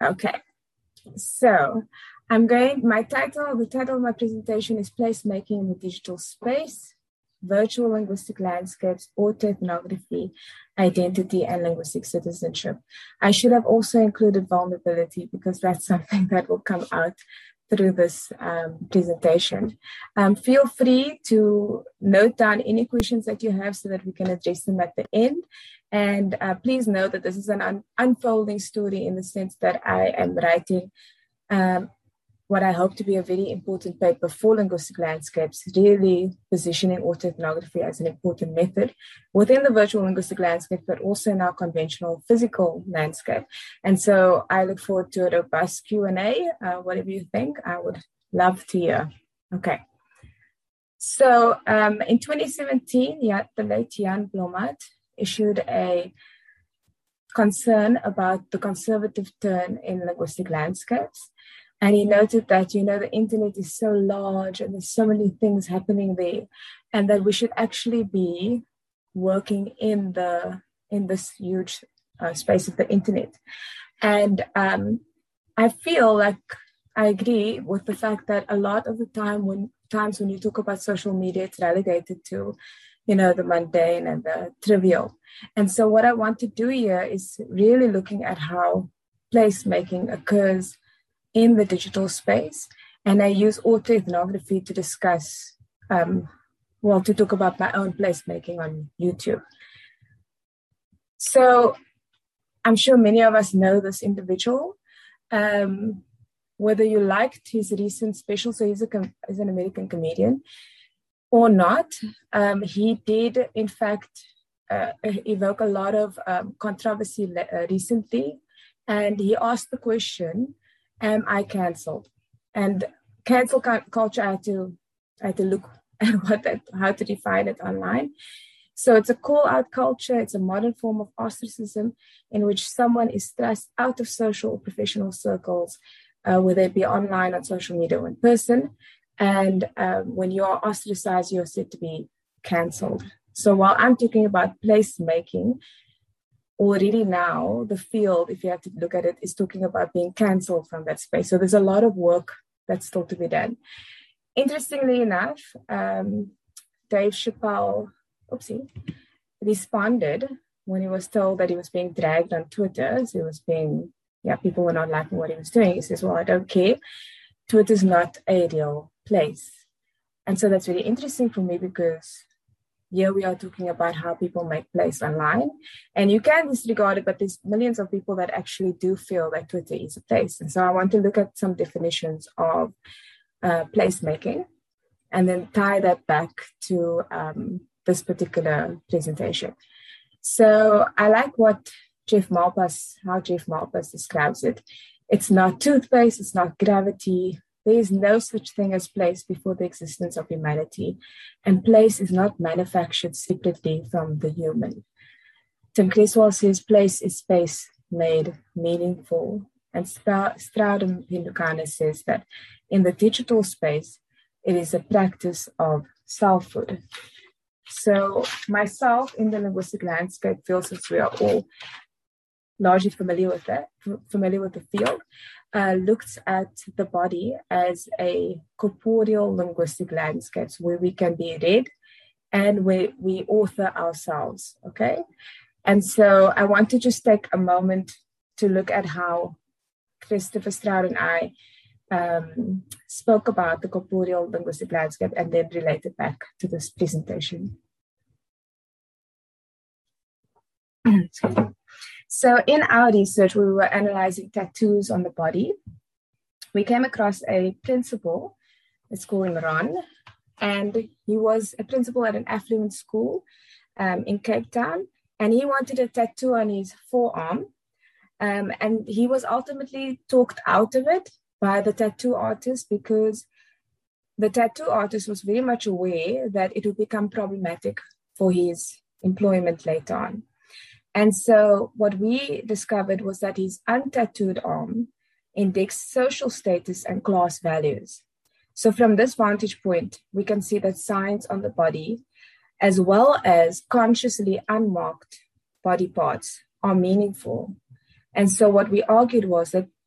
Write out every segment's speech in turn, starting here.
Okay, so the title of my presentation is Placemaking in the Digital Space, Virtual Linguistic Landscapes, Autoethnography, Identity, and Linguistic Citizenship. I should have also included vulnerability because that's something that will come out through this presentation. Feel free to note down any questions that you have so that we can address them at the end. And please note that this is an unfolding story in the sense that I am writing what I hope to be a very important paper for linguistic landscapes, really positioning autoethnography as an important method within the virtual linguistic landscape, but also in our conventional physical landscape. And so I look forward to a robust Q&A. Whatever you think, I would love to hear. Okay. So in 2017, the late Jan Blommaert issued a concern about the conservative turn in linguistic landscapes. And he noted that, the internet is so large and there's so many things happening there, and that we should actually be working in this huge space of the internet. And I feel like I agree with the fact that a lot of the times when you talk about social media, it's relegated to, the mundane and the trivial. And so what I want to do here is really looking at how placemaking occurs in the digital space. And I use autoethnography to discuss, to talk about my own placemaking on YouTube. So I'm sure many of us know this individual. Whether you liked his recent special, so he's an American comedian, or not, he did, in fact, evoke a lot of controversy recently. And he asked the question, am I cancelled? And cancel culture, I had to look at how to define it online. So it's a call-out culture. It's a modern form of ostracism in which someone is thrust out of social or professional circles, whether it be online, on social media, or in person. And when you are ostracized, you're said to be cancelled. So while I'm talking about placemaking, already now, the field, if you have to look at it, is talking about being cancelled from that space. So there's a lot of work that's still to be done. Interestingly enough, Dave Chappelle, responded when he was told that he was being dragged on Twitter. So people were not liking what he was doing. He says, well, I don't care. Twitter's not a real place. And so that's really interesting for me because here we are talking about how people make place online, and you can disregard it, but there's millions of people that actually do feel that Twitter is a place. And so I want to look at some definitions of placemaking and then tie that back to this particular presentation. So I like how Jeff Malpass describes it. It's not toothpaste, it's not gravity. There is no such thing as place before the existence of humanity, and place is not manufactured separately from the human. Tim Creswell says place is space made meaningful, and Straudem Hindukanis says that in the digital space, it is a practice of selfhood. So myself in the linguistic landscape feels as we are all largely familiar with the field, looks at the body as a corporeal linguistic landscape where we can be read and where we author ourselves, okay? And so I want to just take a moment to look at how Christopher Stroud and I spoke about the corporeal linguistic landscape and then relate it back to this presentation. So in our research, we were analyzing tattoos on the body. We came across a principal, let's call him Ron, and he was a principal at an affluent school in Cape Town, and he wanted a tattoo on his forearm, and he was ultimately talked out of it by the tattoo artist because the tattoo artist was very much aware that it would become problematic for his employment later on. And so what we discovered was that his untattooed arm indexed social status and class values. So from this vantage point, we can see that signs on the body, as well as consciously unmarked body parts, are meaningful. And so what we argued was that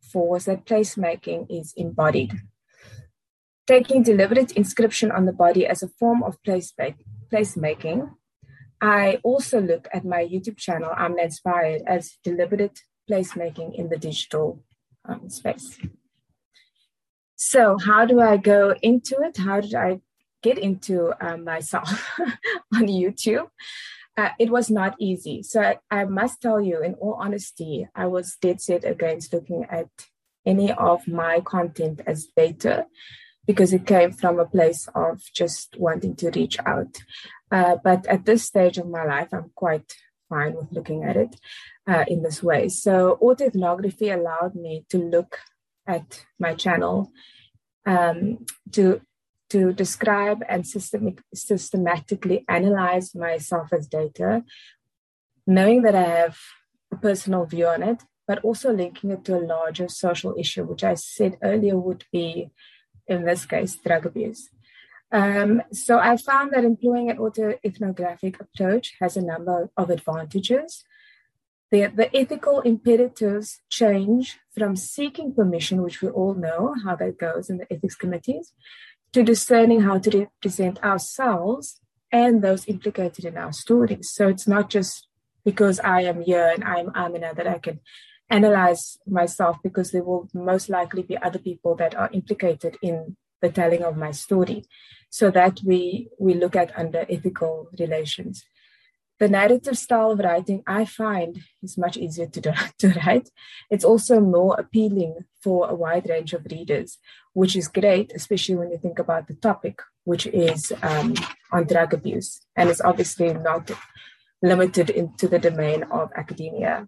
for was that placemaking is embodied. Taking deliberate inscription on the body as a form of placemaking, I also look at my YouTube channel, Amna Inspired, as deliberate placemaking in the digital space. So how do I go into it? How did I get into myself on YouTube? It was not easy. So I must tell you, in all honesty, I was dead set against looking at any of my content as data, because it came from a place of just wanting to reach out. But at this stage of my life, I'm quite fine with looking at it in this way. So autoethnography allowed me to look at my channel to describe and systematically analyze myself as data, knowing that I have a personal view on it, but also linking it to a larger social issue, which I said earlier would be, in this case, drug abuse. So I found that employing an autoethnographic approach has a number of advantages. The ethical imperatives change from seeking permission, which we all know how that goes in the ethics committees, to discerning how to represent ourselves and those implicated in our stories. So it's not just because I am here and I'm Amina that I can analyze myself, because there will most likely be other people that are implicated in the telling of my story. So that we look at under ethical relations. The narrative style of writing, I find, is much easier to write. It's also more appealing for a wide range of readers, which is great, especially when you think about the topic, which is on drug abuse. And it's obviously not limited into the domain of academia.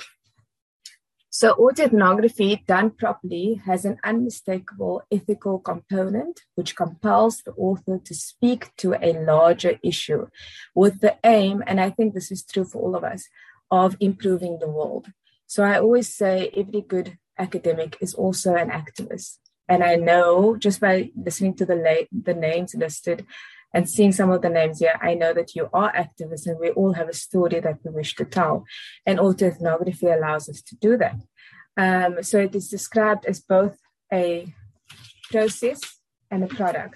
So autoethnography done properly has an unmistakable ethical component, which compels the author to speak to a larger issue with the aim, and I think this is true for all of us, of improving the world. So I always say every good academic is also an activist. And I know just by listening to the names listed and seeing some of the names here, I know that you are activists and we all have a story that we wish to tell. And autoethnography allows us to do that. So it is described as both a process and a product.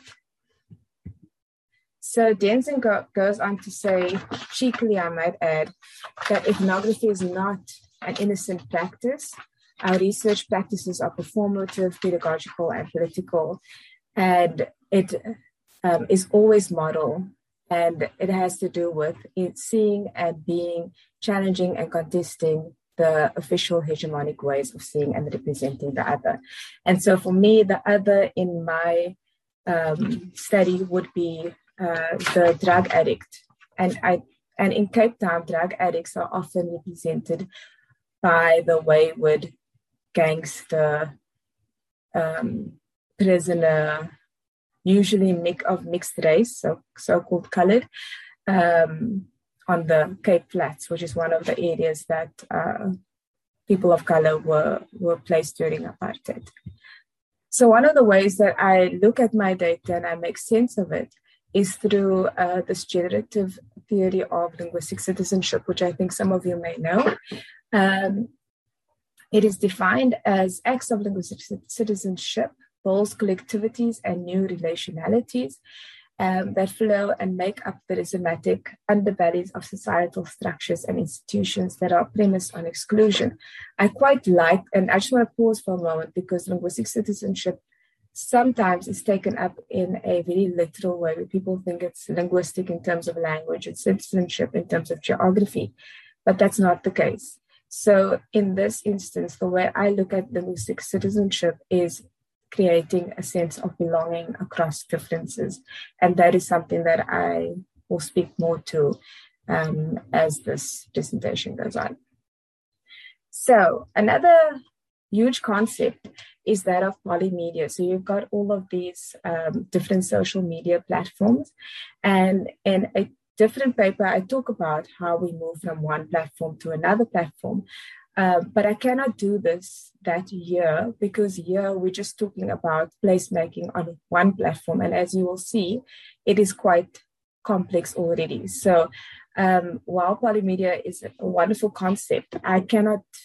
So Denson goes on to say, cheekily I might add, that ethnography is not an innocent practice. Our research practices are performative, pedagogical, and political. And it is always moral, and it has to do with it seeing and being challenging and contesting the official hegemonic ways of seeing and representing the other. And so for me, the other in my study would be the drug addict. And in Cape Town, drug addicts are often represented by the wayward gangster, prisoner, usually of mixed race, so-called colored, on the Cape Flats, which is one of the areas that people of color were placed during apartheid. So one of the ways that I look at my data and I make sense of it is through this generative theory of linguistic citizenship, which I think some of you may know. It is defined as acts of linguistic citizenship, builds collectivities and new relationalities that flow and make up the rhizomatic underbellies of societal structures and institutions that are premised on exclusion. I quite like, and I just want to pause for a moment, because linguistic citizenship sometimes is taken up in a very literal way, where people think it's linguistic in terms of language and citizenship in terms of geography, but that's not the case. So in this instance, the way I look at linguistic citizenship is creating a sense of belonging across differences. And that is something that I will speak more to as this presentation goes on. So another huge concept is that of polymedia. So you've got all of these different social media platforms. And in a different paper, I talk about how we move from one platform to another platform. But I cannot do that here, because here we're just talking about placemaking on one platform. And as you will see, it is quite complex already. So while polymedia is a wonderful concept, I cannot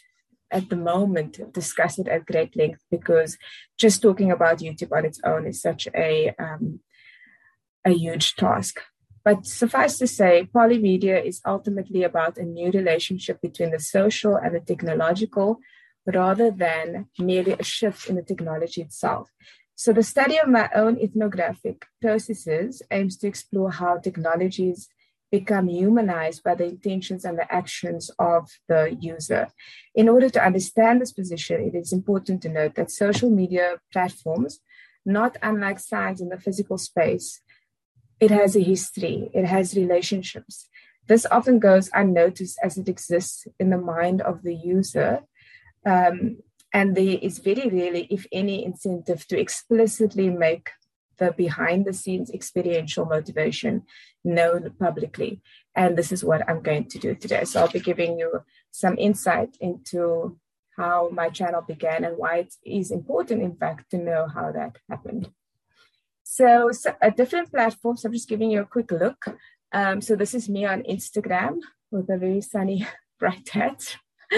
at the moment discuss it at great length, because just talking about YouTube on its own is such a huge task. But suffice to say, polymedia is ultimately about a new relationship between the social and the technological, rather than merely a shift in the technology itself. So the study of my own ethnographic processes aims to explore how technologies become humanized by the intentions and the actions of the user. In order to understand this position, it is important to note that social media platforms, not unlike signs in the physical space, it has a history, it has relationships. This often goes unnoticed as it exists in the mind of the user. And there is very rarely, if any, incentive to explicitly make the behind the scenes experiential motivation known publicly. And this is what I'm going to do today. So I'll be giving you some insight into how my channel began and why it is important, in fact, to know how that happened. So a different platform, so I'm just giving you a quick look. So this is me on Instagram with a very sunny, bright hat.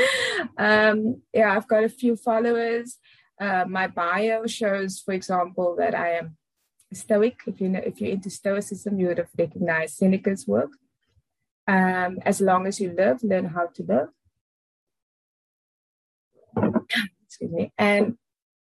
I've got a few followers. My bio shows, for example, that I am Stoic. If you're into Stoicism, you would have recognized Seneca's work. As long as you live, learn how to live. Excuse me. And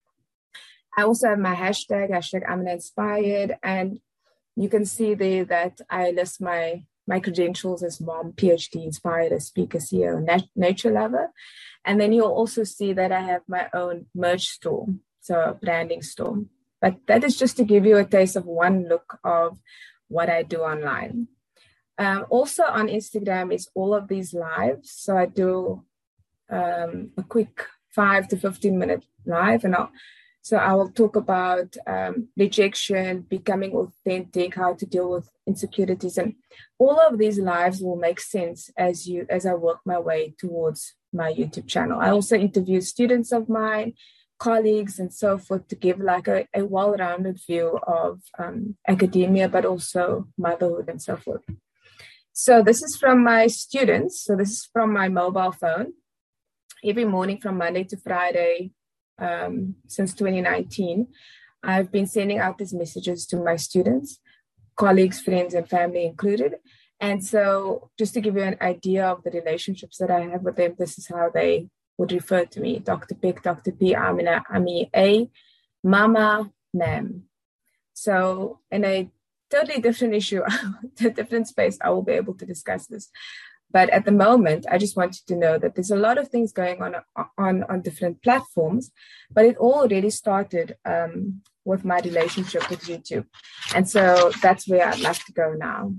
I also have my hashtag Amina Inspired, and you can see there that I list my credentials as mom, PhD, inspired, speaker, CEO, nature lover. And then you'll also see that I have my own merch store, so a branding store. But that is just to give you a taste of one look of what I do online. Also on Instagram is all of these lives. So I do a quick 5 to 15 minute live, and I will talk about rejection, becoming authentic, how to deal with insecurities, and all of these lives will make sense as I work my way towards my YouTube channel. I also interview students of mine, colleagues, and so forth, to give like a well-rounded view of academia, but also motherhood and so forth. So this is from my students. So this is from my mobile phone. Every morning from Monday to Friday, since 2019, I've been sending out these messages to my students, colleagues, friends, and family included. And so just to give you an idea of the relationships that I have with them, this is how they would refer to me: Dr. Pick, Dr. P, Amina, Ami, A, Mama, Ma'am. So in a totally different issue, a different space, I will be able to discuss this. But at the moment, I just want you to know that there's a lot of things going on different platforms, but it all already started with my relationship with YouTube. And so that's where I'd like to go now.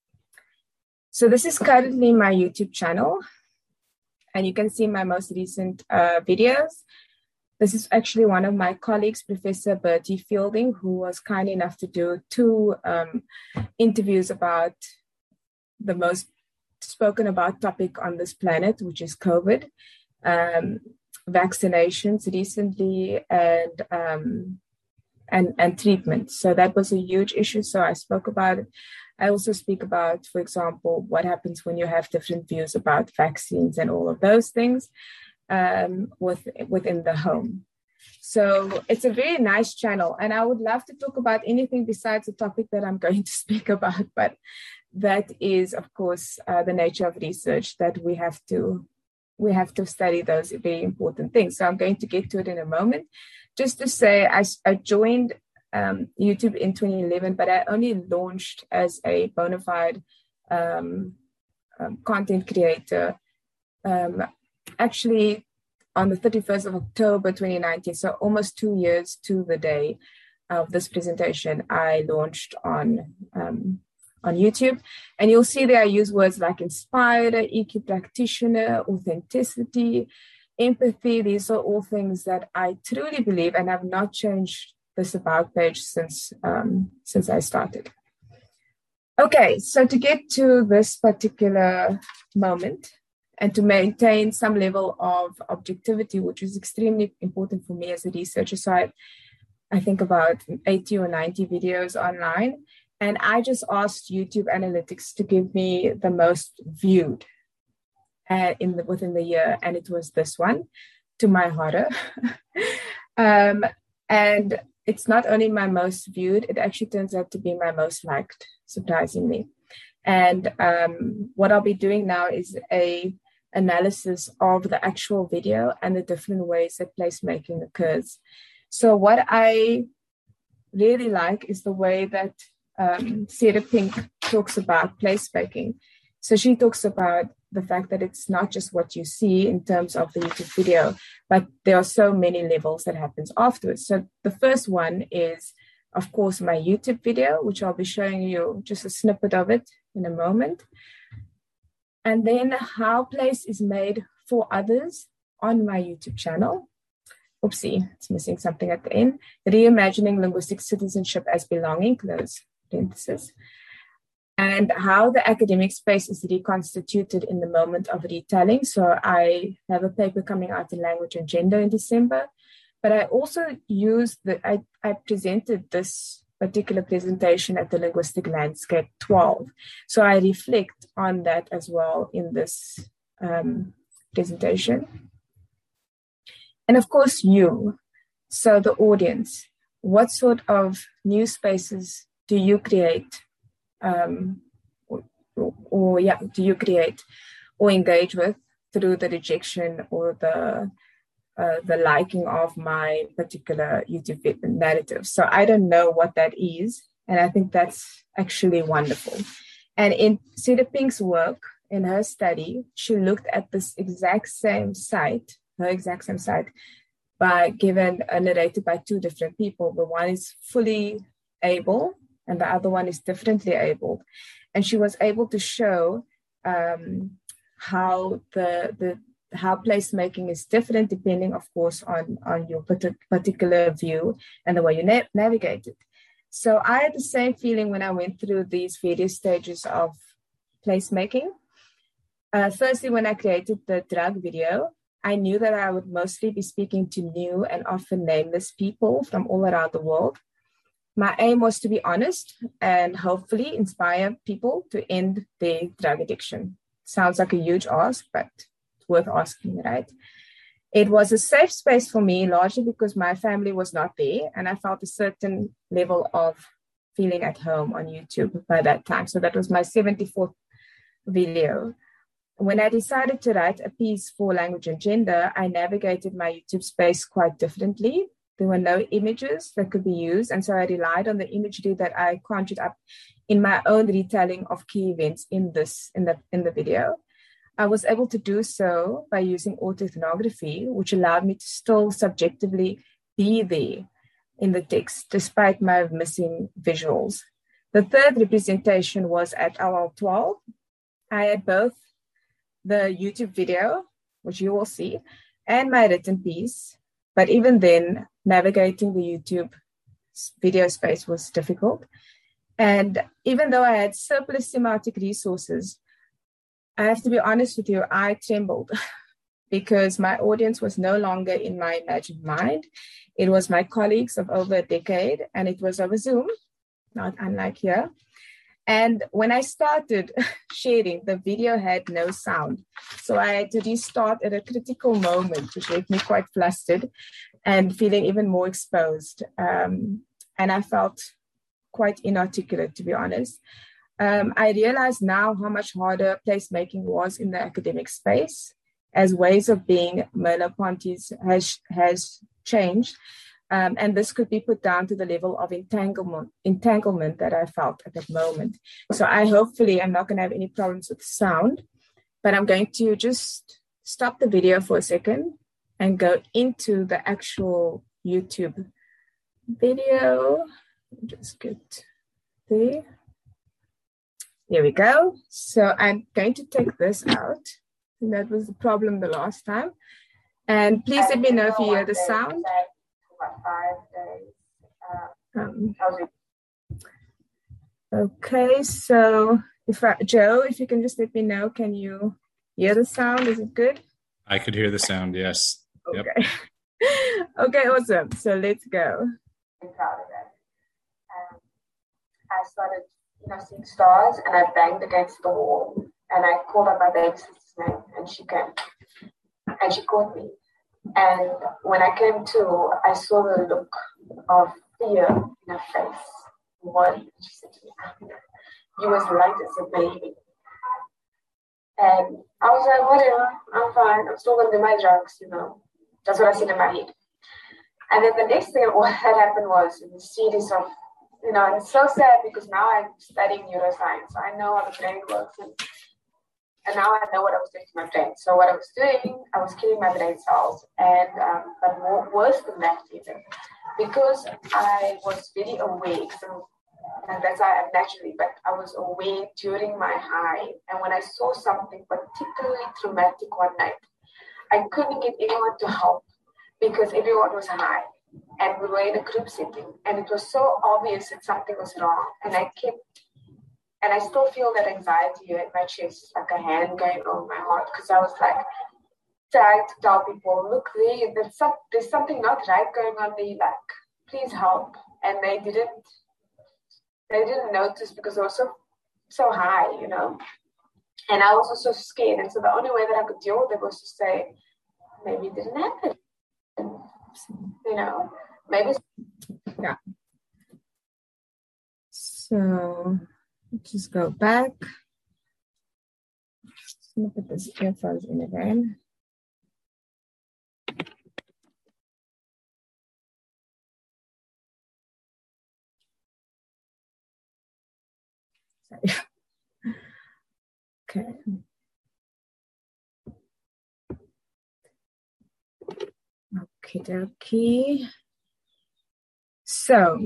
So this is currently my YouTube channel, and you can see my most recent videos. This is actually one of my colleagues, Professor Bertie Fielding, who was kind enough to do 2 interviews about the most spoken about topic on this planet, which is COVID, vaccinations recently, and treatment. So that was a huge issue. So I spoke about it. I also speak about, for example, what happens when you have different views about vaccines and all of those things within the home. So it's a very nice channel, and I would love to talk about anything besides the topic that I'm going to speak about, but that is, of course, the nature of research, that we have to study those very important things. So I'm going to get to it in a moment. Just to say, I joined YouTube in 2011, but I only launched as a bona fide content creator actually on the 31st of October 2019. So almost 2 years to the day of this presentation, I launched on YouTube. And you'll see there I use words like inspired, EQ practitioner, authenticity, empathy. These are all things that I truly believe, and have not changed this about page since I started. Okay, so to get to this particular moment and to maintain some level of objectivity, which is extremely important for me as a researcher. So I think about 80 or 90 videos online. And I just asked YouTube Analytics to give me the most viewed within the year, and it was this one. to my horror. And it's not only my most viewed, it actually turns out to be my most liked, surprisingly. And what I'll be doing now is a analysis of the actual video and the different ways that placemaking occurs. So what I really like is the way that Sarah Pink talks about placemaking. So she talks about the fact that it's not just what you see in terms of the YouTube video, but there are so many levels that happens afterwards. So the first one is, of course, my YouTube video, which I'll be showing you just a snippet of it in a moment. And then how place is made for others on my YouTube channel. Oopsie, it's missing something at the end. Reimagining linguistic citizenship as belonging, close parenthesis. And how the academic space is reconstituted in the moment of retelling. So I have a paper coming out in Language and Gender in December, but I also used I presented this particular presentation at the Linguistic Landscape 12. So I reflect on that as well in this presentation. And of course, you, so the audience, what sort of new spaces do you create? Do you create or engage with through the rejection or the liking of my particular YouTube narrative? So I don't know what that is, and I think that's actually wonderful. And in Sarah Pink's work, in her study, she looked at this exact same site, narrated by two different people. The one is fully able, and the other one is differently abled. And she was able to show how how placemaking is different depending, of course, on your particular view and the way you navigate it. So I had the same feeling when I went through these various stages of placemaking. Firstly, when I created the drug video, I knew that I would mostly be speaking to new and often nameless people from all around the world. My aim was to be honest and hopefully inspire people to end their drug addiction. Sounds like a huge ask, but it's worth asking, right? It was a safe space for me, largely because my family was not there, and I felt a certain level of feeling at home on YouTube by that time. So that was my 74th video. When I decided to write a piece for Language and Gender, I navigated my YouTube space quite differently. There were no images that could be used, and so I relied on the imagery that I conjured up in my own retelling of key events in the video. I was able to do so by using autoethnography, which allowed me to still subjectively be there in the text, despite my missing visuals. The third representation was at LL12. I had both the YouTube video, which you will see, and my written piece. But even then, navigating the YouTube video space was difficult. And even though I had surplus semiotic resources, I have to be honest with you, I trembled because my audience was no longer in my imagined mind. It was my colleagues of over a decade, and it was over Zoom, not unlike here. And when I started sharing, the video had no sound. So I had to restart at a critical moment, which made me quite flustered and feeling even more exposed. And I felt quite inarticulate, to be honest. I realize now how much harder placemaking was in the academic space as ways of being Merleau-Ponty's has changed. And this could be put down to the level of entanglement that I felt at that moment. So I'm not going to have any problems with sound, but I'm going to just stop the video for a second and go into the actual YouTube video. Just get there. There we go. So I'm going to take this out. And that was the problem the last time. And please let me know if you hear the sound. 5 days. Okay, so Joe, if you can just let me know, can you hear the sound? Is it good? I could hear the sound, yes. Okay. Yep. Okay, awesome. So let's go. I'm proud of it. I started, seeing stars, and I banged against the wall, and I called up my baby sister's name, and she came, and she caught me. And when I came to, I saw the look of fear in her face. What she said to me, you was light as a baby. And I was like, whatever, I'm fine. I'm still going to do my drugs, you know. That's what I said in my head. And then the next thing that happened was a series of, you know, and it's so sad because now I'm studying neuroscience. I know how the brain works. And now I know what I was doing to my brain. So what I was doing, I was killing my brain cells. And but worse than that even, because I was very awake. So and that's how I'm naturally, but I was awake during my high. And when I saw something particularly traumatic one night, I couldn't get anyone to help because everyone was high. And we were in a group setting. And it was so obvious that something was wrong. And I still feel that anxiety here in my chest, like a hand going over my heart, because I was like trying to tell people, look, there's something not right going on there, like, please help. And they didn't notice because they were so high, you know. And I was also scared. And so the only way that I could deal with it was to say, maybe it didn't happen. You know, maybe. Yeah. So just go back. Just gonna put this earphones in again. Sorry. Okay. Okay. So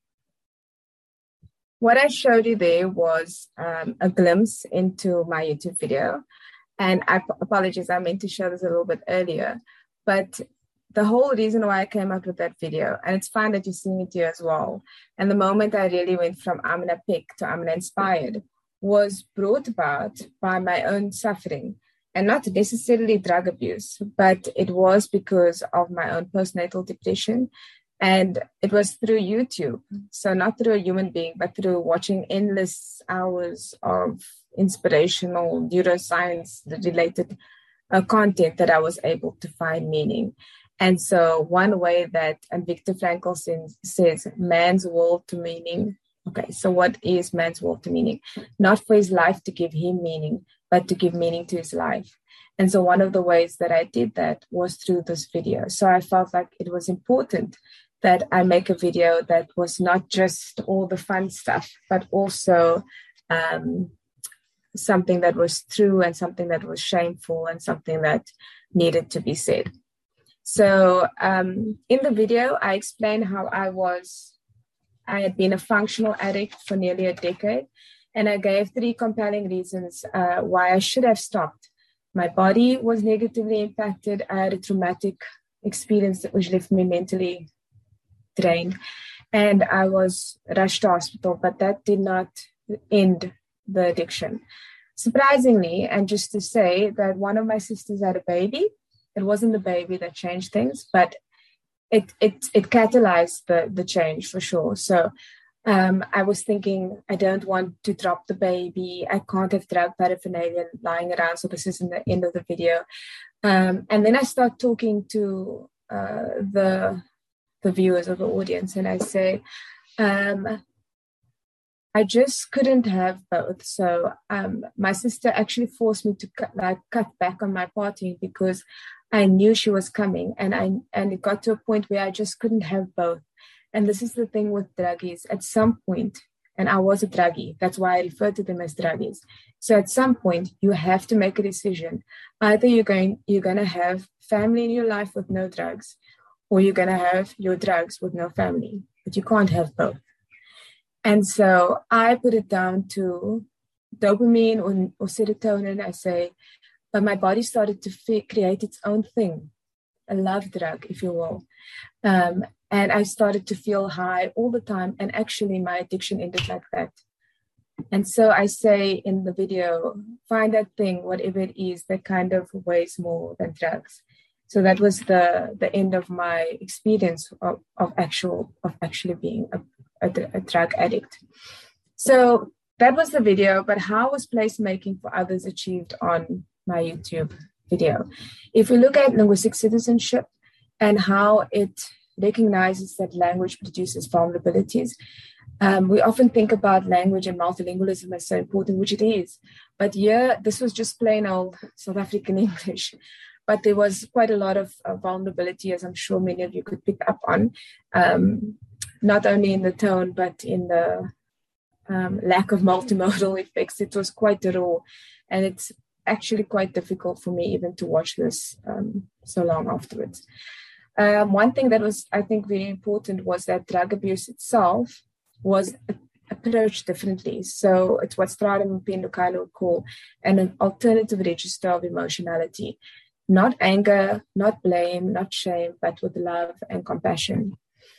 what I showed you there was a glimpse into my YouTube video. And I apologize, I meant to show this a little bit earlier. But the whole reason why I came up with that video, and it's fine that you're seeing it here as well, and the moment I really went from I'm gonna pick to I'm gonna inspired was brought about by my own suffering. And not necessarily drug abuse, but it was because of my own postnatal depression. And it was through YouTube. So not through a human being, but through watching endless hours of inspirational neuroscience related content that I was able to find meaning. And so one way that, and Viktor Frankl says, man's will to meaning. Okay, so what is man's will to meaning? Not for his life to give him meaning, but to give meaning to his life. And so one of the ways that I did that was through this video. So I felt like it was important that I make a video that was not just all the fun stuff, but also something that was true and something that was shameful and something that needed to be said. So in the video, I explained how I had been a functional addict for nearly a decade, and I gave 3 compelling reasons why I should have stopped. My body was negatively impacted. I had a traumatic experience which left me mentally drained, and I was rushed to hospital, but that did not end the addiction. Surprisingly, and just to say that one of my sisters had a baby, it wasn't the baby that changed things, but it catalyzed the change for sure. So I was thinking, I don't want to drop the baby. I can't have drug paraphernalia lying around. So this is in the end of the video. And then I start talking to the viewers or the audience, and I say, I just couldn't have both. So my sister actually forced me to cut back on my partying because I knew she was coming, and it got to a point where I just couldn't have both. And this is the thing with druggies. At some point, and I was a druggie, that's why I refer to them as druggies. So at some point, you have to make a decision. Either you're going to have family in your life with no drugs, or you're going to have your drugs with no family. But you can't have both. And so I put it down to dopamine or serotonin, I say, but my body started to create its own thing, a love drug, if you will. And I started to feel high all the time. And actually, my addiction ended like that. And so I say in the video, find that thing, whatever it is, that kind of weighs more than drugs. So that was the end of my experience of actually being a drug addict. So that was the video. But how was placemaking for others achieved on my YouTube video. If we look at linguistic citizenship and how it recognizes that language produces vulnerabilities, we often think about language and multilingualism as so important, which it is. But here, this was just plain old South African English. But there was quite a lot of vulnerability, as I'm sure many of you could pick up on, not only in the tone, but in the lack of multimodal effects. It was quite raw, and it's actually quite difficult for me even to watch this so long afterwards. One thing that was, I think, very important was that drug abuse itself was approached differently. So it's what Strada and Mapendo would call an alternative register of emotionality. Not anger, not blame, not shame, but with love and compassion.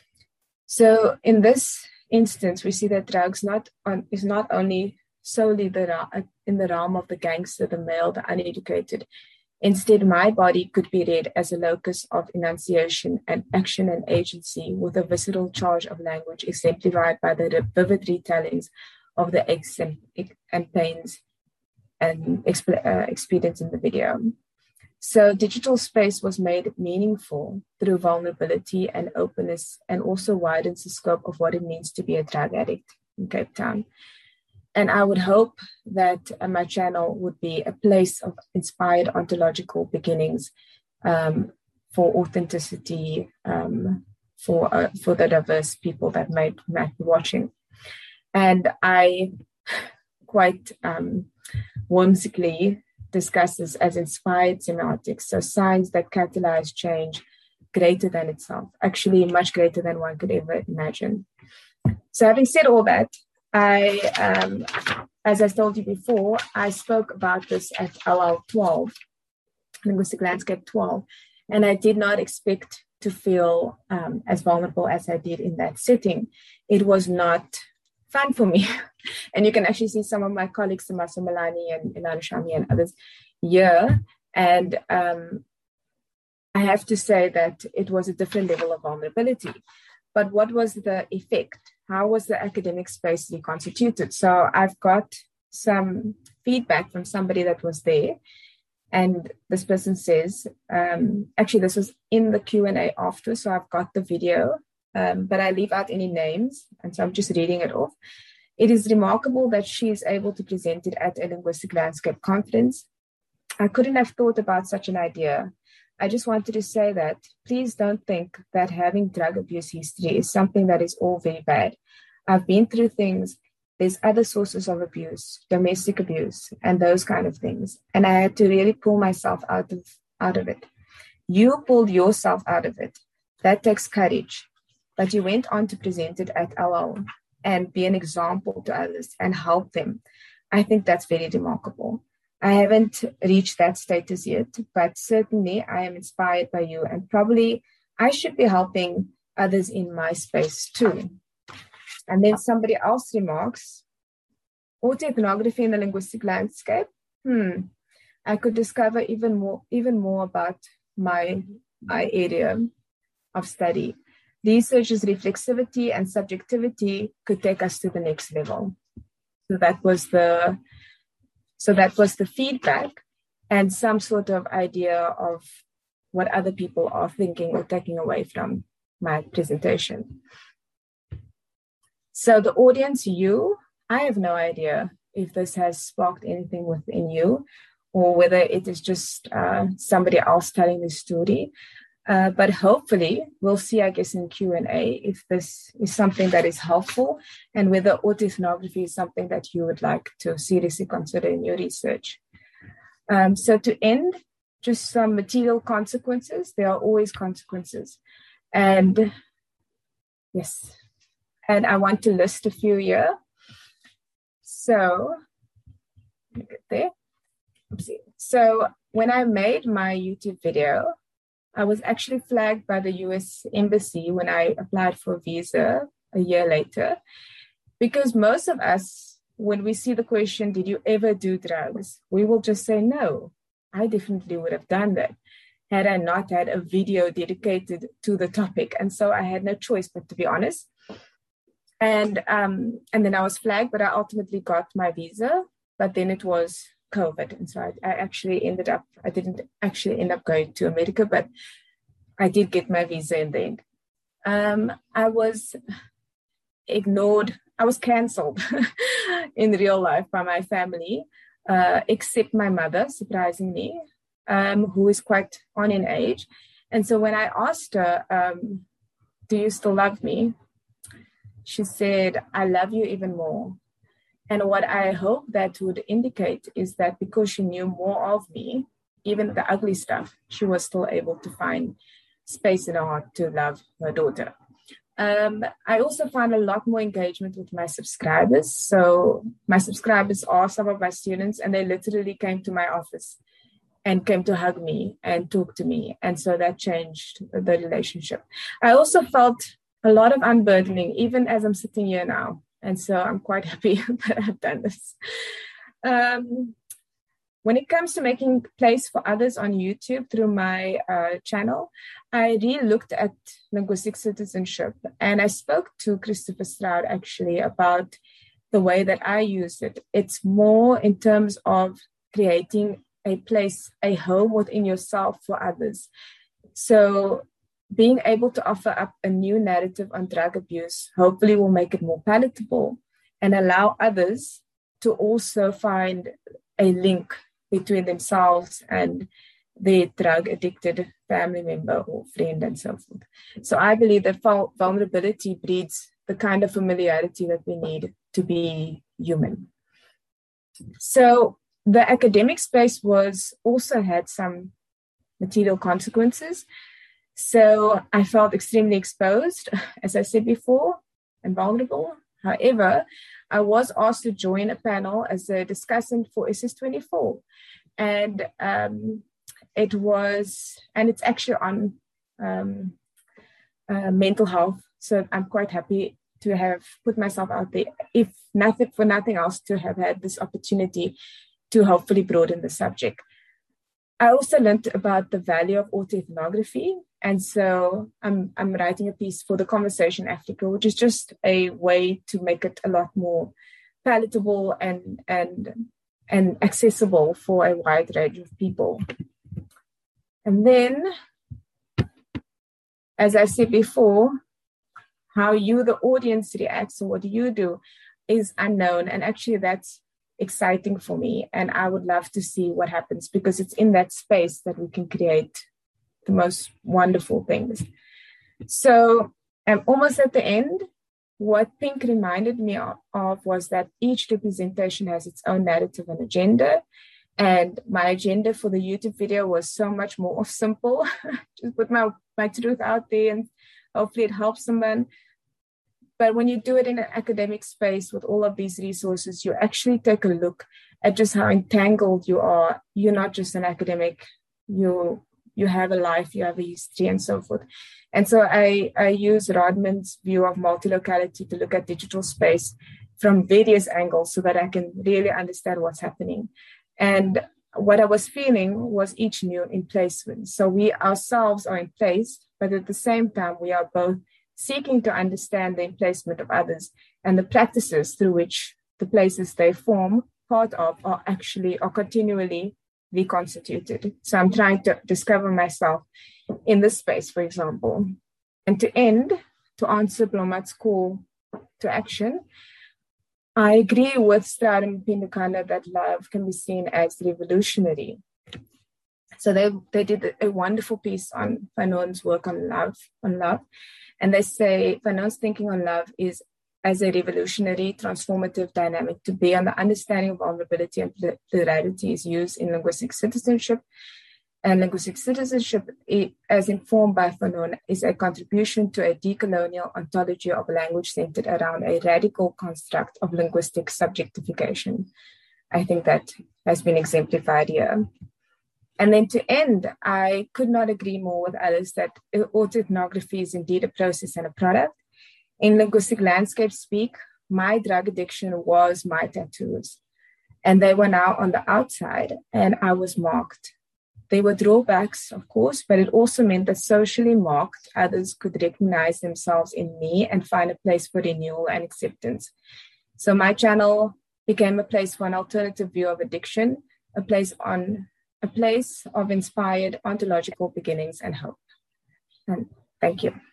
So in this instance, we see that drugs is not only solely in the realm of the gangster, the male, the uneducated. Instead, my body could be read as a locus of enunciation and action and agency with a visceral charge of language exemplified by the vivid retellings of the aches and pains and experience in the video. So digital space was made meaningful through vulnerability and openness, and also widens the scope of what it means to be a drug addict in Cape Town. And I would hope that my channel would be a place of inspired ontological beginnings for authenticity, for the diverse people that might be watching. And I quite whimsically discuss this as inspired semiotics, so science that catalyze change greater than itself, actually much greater than one could ever imagine. So having said all that, as I told you before, I spoke about this at LL 12, Linguistic Landscape 12, and I did not expect to feel as vulnerable as I did in that setting. It was not fun for me. And you can actually see some of my colleagues, Tommaso Milani and Ilana Shami and others here. And I have to say that it was a different level of vulnerability. But what was the effect? How was the academic space reconstituted? So I've got some feedback from somebody that was there. And this person says, actually, this was in the Q&A after, so I've got the video, but I leave out any names. And so I'm just reading it off. It is remarkable that she is able to present it at a Linguistic Landscape conference. I couldn't have thought about such an idea. I just wanted to say that please don't think that having drug abuse history is something that is all very bad. I've been through things. There's other sources of abuse, domestic abuse, and those kind of things. And I had to really pull myself out of it. You pulled yourself out of it. That takes courage. But you went on to present it at LL and be an example to others and help them. I think that's very remarkable. I haven't reached that status yet, but certainly I am inspired by you, and probably I should be helping others in my space too. And then somebody else remarks, autoethnography in the linguistic landscape. I could discover even more about my area of study. Research's reflexivity and subjectivity could take us to the next level. So that was the feedback and some sort of idea of what other people are thinking or taking away from my presentation. So the audience, I have no idea if this has sparked anything within you or whether it is just somebody else telling the story. But hopefully we'll see, I guess, in Q&A if this is something that is helpful and whether autoethnography is something that you would like to seriously consider in your research. So to end, just some material consequences. There are always consequences. And yes, and I want to list a few here. So, let me get there. Oopsie. So when I made my YouTube video, I was actually flagged by the US Embassy when I applied for a visa a year later, because most of us, when we see the question, did you ever do drugs? We will just say, no, I definitely would have done that had I not had a video dedicated to the topic. And so I had no choice but to be honest. And then I was flagged, but I ultimately got my visa. But then it was COVID. And so I didn't actually end up going to America, but I did get my visa in the end. I was ignored. I was canceled in real life by my family, except my mother, surprisingly, who is quite on in age. And so when I asked her, do you still love me? She said, I love you even more. And what I hope that would indicate is that because she knew more of me, even the ugly stuff, she was still able to find space in her heart to love her daughter. I also found a lot more engagement with my subscribers. So my subscribers are some of my students, and they literally came to my office and came to hug me and talk to me. And so that changed the relationship. I also felt a lot of unburdening, even as I'm sitting here now. And so I'm quite happy that I've done this. When it comes to making place for others on YouTube through my channel, I re-looked at linguistic citizenship, and I spoke to Christopher Stroud actually about the way that I use it. It's more in terms of creating a place, a home within yourself for others. So being able to offer up a new narrative on drug abuse hopefully will make it more palatable and allow others to also find a link between themselves and their drug-addicted family member or friend and so forth. So I believe that vulnerability breeds the kind of familiarity that we need to be human. So the academic space also had some material consequences. So I felt extremely exposed, as I said before, and vulnerable. However, I was asked to join a panel as a discussant for SS24. And it's actually on mental health. So I'm quite happy to have put myself out there, if nothing else, to have had this opportunity to hopefully broaden the subject. I also learned about the value of autoethnography. And so I'm writing a piece for The Conversation Africa, which is just a way to make it a lot more palatable and accessible for a wide range of people. And then, as I said before, how you, the audience, reacts or what you do is unknown. And actually that's exciting for me. And I would love to see what happens, because it's in that space that we can create the most wonderful things. So I'm almost at the end. What Pink reminded me of was that each representation has its own narrative and agenda. And my agenda for the YouTube video was so much more simple. Just put my truth out there and hopefully it helps someone. But when you do it in an academic space with all of these resources, you actually take a look at just how entangled you are. You're not just an academic. You have a life, you have a history, and so forth. And so I use Rodman's view of multilocality to look at digital space from various angles so that I can really understand what's happening. And what I was feeling was each new in placement. So we ourselves are in place, but at the same time, we are both seeking to understand the emplacement of others and the practices through which the places they form part of are continually reconstituted. So I'm trying to discover myself in this space, for example. And to answer Blomat's call to action, I agree with Stroud and Pindakanda that love can be seen as revolutionary. So they did a wonderful piece on Fanon's work on love. And they say Fanon's thinking on love is as a revolutionary, transformative dynamic to be on the understanding of vulnerability and plurality is used in linguistic citizenship. And linguistic citizenship, as informed by Fanon, is a contribution to a decolonial ontology of language centered around a radical construct of linguistic subjectification. I think that has been exemplified here. And then to end, I could not agree more with others that autoethnography is indeed a process and a product. In linguistic landscape speak, my drug addiction was my tattoos. And they were now on the outside, and I was marked. They were drawbacks, of course, but it also meant that socially marked others could recognize themselves in me and find a place for renewal and acceptance. So my channel became a place for an alternative view of addiction, a place of inspired ontological beginnings and hope. And thank you.